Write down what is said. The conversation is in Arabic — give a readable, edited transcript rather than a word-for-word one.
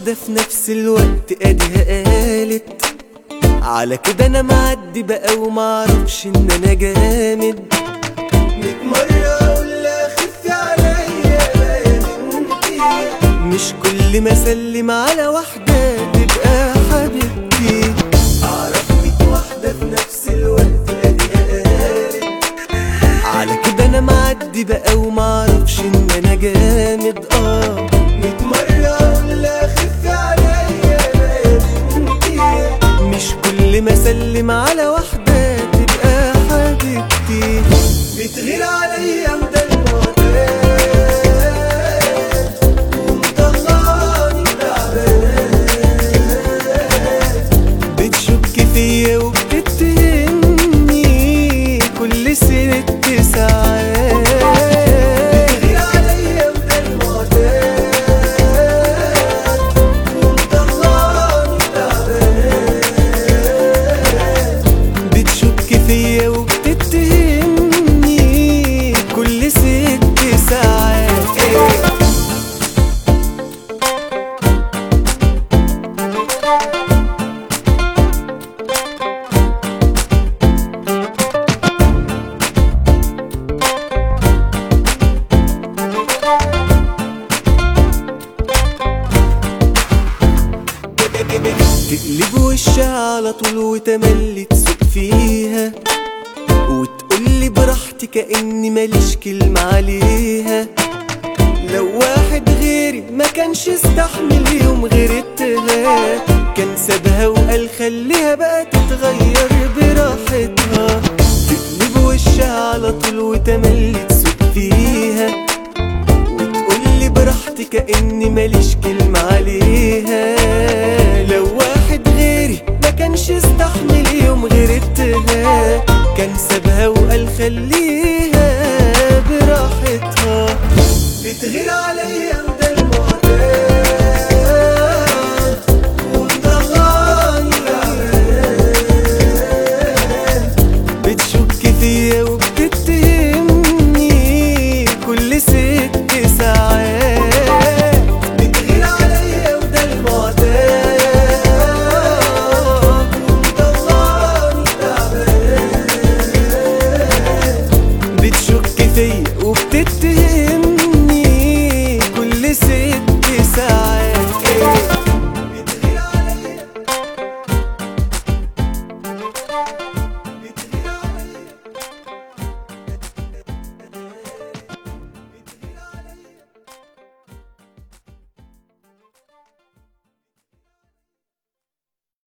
واحدة في نفس الوقت اديها قالت على كده انا معدي بقى ومعرفش ان انا جامد. 100 مرة اقولها خفي عليا يا بنتي، مش كل ما اسلم على واحدة تبقى حبيبتي. اعرف 100 واحدة في نفس الوقت اديها قالت على كده انا معدي بقى ومعرفش ان انا جامد. 100 مرة اقولها خفي عليا يا بنتي، مش كل ما اسلم على واحدة تبقى حبيبتي. بتغير عليا مدى المعتاد ومطلعني تعبان، بتشك فيا وبتتهمني كل 6 ساعات. بتغير عليا مدى المعتاد ومطلعني تعبان، بتشك فيا وبتتهمني كل 6 ساعات. تقلب وشها على طول وتملي تسوق فيها وتقولي براحتي كأني ماليش كلمة عليها. لو واحد غيري ما كانش استحمل يوم غيرتها، كان سابها وقال خليها بقى تتغير براحتها. تقلب وشها على طول وتملي تسوق فيها وتقولي براحتي كأني ماليش كلمة عليها. لو واحد غيري ما كانش استحمل يوم غيرتها، كان سابها وقال خليها براحتها. بتغير عليا مدى المعتاد ومطلعني تعبان، بتشك فيا وبتتهمني كل 6 ساعات. بتغير عليا مدى المعتاد ومطلعني تعبان، بتشك فيا وبتتهمني